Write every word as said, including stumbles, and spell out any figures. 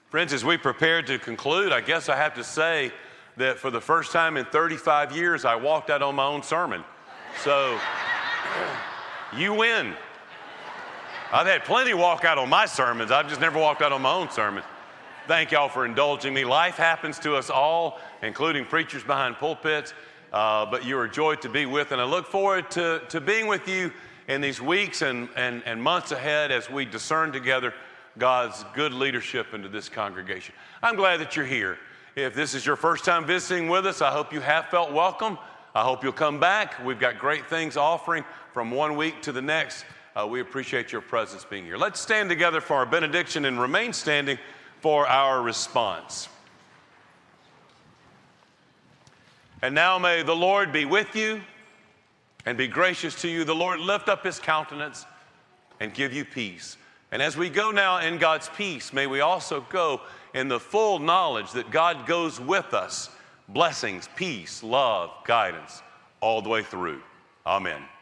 Friends, as we prepare to conclude, I guess I have to say that for the first time in thirty-five years, I walked out on my own sermon. So, you win. I've had plenty walk out on my sermons. I've just never walked out on my own sermon. Thank y'all for indulging me. Life happens to us all, including preachers behind pulpits, uh, but you're a joy to be with, and I look forward to, to being with you in these weeks and, and, and months ahead as we discern together God's good leadership into this congregation. I'm glad that you're here. If this is your first time visiting with us, I hope you have felt welcome. I hope you'll come back. We've got great things offering from one week to the next. Uh, we appreciate your presence being here. Let's stand together for our benediction and remain standing for our response. And now may the Lord be with you and be gracious to you. The Lord lift up his countenance and give you peace. And as we go now in God's peace, may we also go in the full knowledge that God goes with us. Blessings, peace, love, guidance, all the way through. Amen.